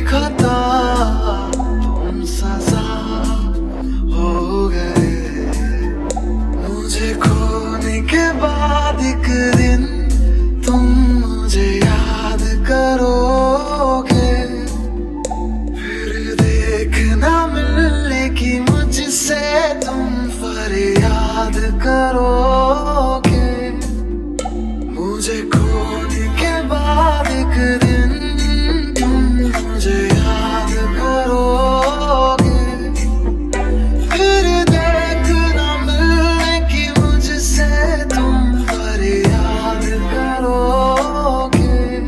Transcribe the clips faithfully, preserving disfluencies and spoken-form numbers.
खता तुम सजा हो गए। मुझे खोने के बाद एक दिन तुम मुझे याद करोगे, फिर देखना मिलने की मुझसे तुम फरियाद करोगे। मुझे खोने के बाद एक दिन तुम मुझे याद करोगे, फिर देखना मिलने की मुझसे तुम फरियाद करोगे।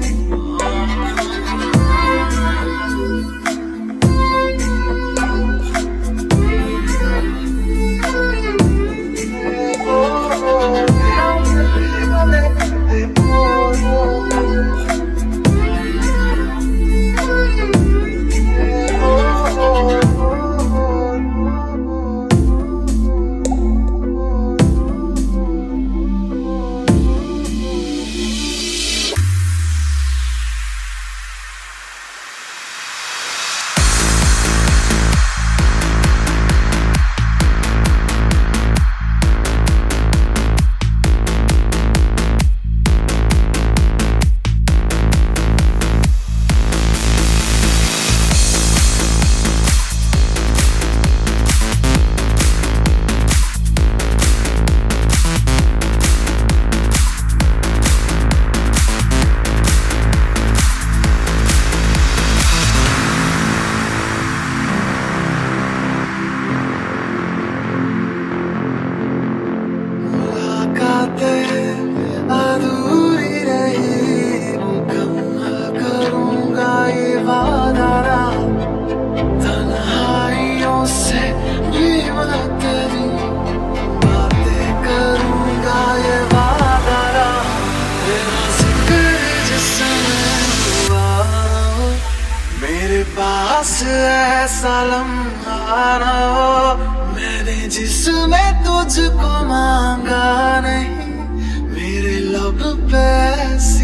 अधूरी रही मुकम्मल करूंगा ये वादा, तन्हाइयों से भी मैं तेरी बातें करूंगा ये वादा। तेरा जिक्र जिसमें हुआ मेरे पास ऐसा लम्हा ना हो, मैंने जिसमें तुझको मांगा नहीं, मेरे लब पे